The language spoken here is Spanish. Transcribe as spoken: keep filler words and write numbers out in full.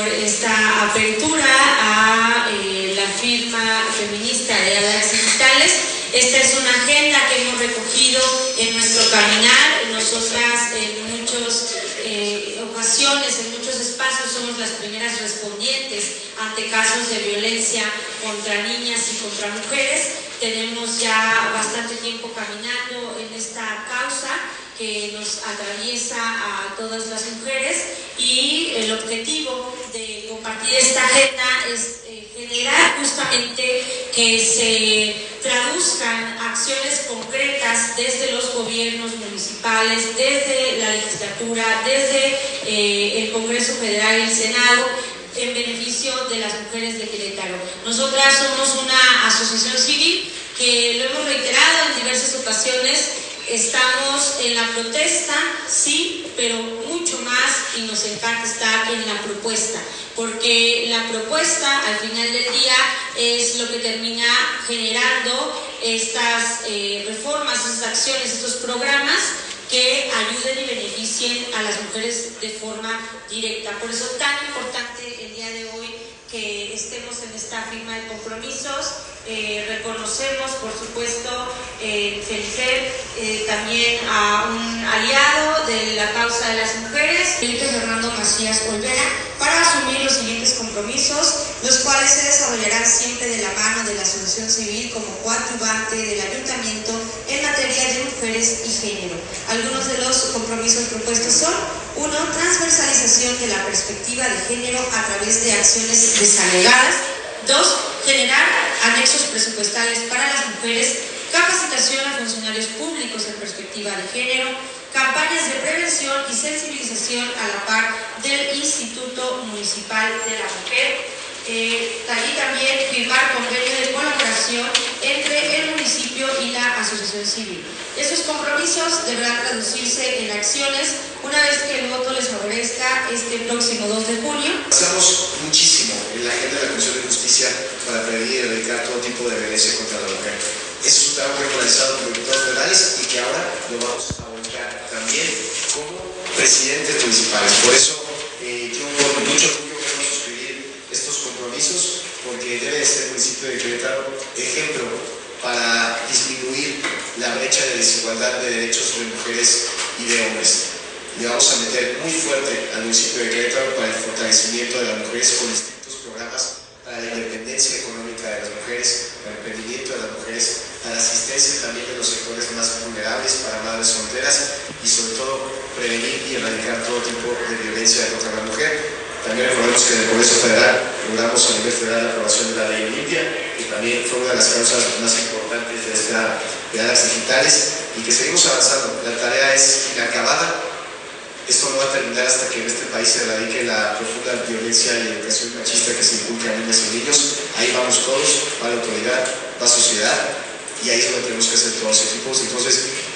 por esta apertura a eh, la firma feminista de Alas Digitales. Esta es una agenda que hemos recogido en nuestro caminar. Nosotras en muchas eh, ocasiones, en muchos espacios, somos las primeras respondientes ante casos de violencia contra niñas y contra mujeres. Tenemos ya bastante tiempo caminando en esta causa que nos atraviesa a todas las mujeres, y el objetivo de compartir esta agenda es eh, generar justamente que se traduzcan acciones concretas desde los gobiernos municipales, desde la legislatura, desde eh, el Congreso Federal y el Senado, en beneficio de las mujeres de Querétaro. Nosotras somos una asociación civil que lo hemos reiterado en diversas ocasiones. Estamos en la protesta, sí, pero mucho más, y nos encanta estar en la propuesta, porque la propuesta al final del día es lo que termina generando estas eh, reformas, estas acciones, estos programas que ayuden y beneficien a las mujeres de forma directa. Por eso es tan importante el día de hoy que estemos en esta firma de compromisos. Eh, reconocemos, por supuesto, eh, Felicer, eh, también a un aliado de la causa de las mujeres, Felipe Fernando Macías Olvera, para asumir los siguientes compromisos, los cuales se desarrollarán siempre de la mano de la asociación civil como coadyuvante del ayuntamiento en materia de mujeres y género. Algunos de los compromisos propuestos son: uno, transversalización de la perspectiva de género a través de acciones desagregadas; dos, generar anexos presupuestales para las mujeres; capacitación a funcionarios públicos en perspectiva de género; campañas de prevención y sensibilización a la par del Instituto Municipal de la Mujer. Eh, y también firmar convenio de colaboración entre el municipio y la asociación civil. Esos compromisos deberán traducirse en acciones una vez que el voto les favorezca este próximo dos de junio. Avanzamos muchísimo en la agenda de la Comisión de Justicia para prevenir y erradicar todo tipo de violencia contra la mujer. Eso es un trabajo realizado por diputados federales y que ahora lo vamos a volcar también como presidentes municipales. Por eso eh, yo con mucho orgullo quiero suscribir estos compromisos, porque debe de ser el municipio de Querétaro ejemplo para disminuir la brecha de desigualdad de derechos de mujeres y de hombres. Le vamos a meter muy fuerte al municipio de Querétaro para el fortalecimiento de las mujeres con distintos programas para la independencia económica de las mujeres, para el emprendimiento de las mujeres, para la asistencia también de los sectores más vulnerables, para madres solteras, y sobre todo prevenir y erradicar todo tipo de violencia contra la mujer. También recordemos que en el Congreso Federal logramos a nivel federal la aprobación de la ley Olimpia, que también fue una de las causas más importantes de esta de Alas Digitales, y que seguimos avanzando. La tarea es inacabada. Esto no va a terminar hasta que en este país se erradique la profunda violencia y educación machista que se inculca a niñas y niños. Ahí vamos todos, va la autoridad, va la sociedad, y ahí es donde tenemos que hacer todos los equipos. Entonces,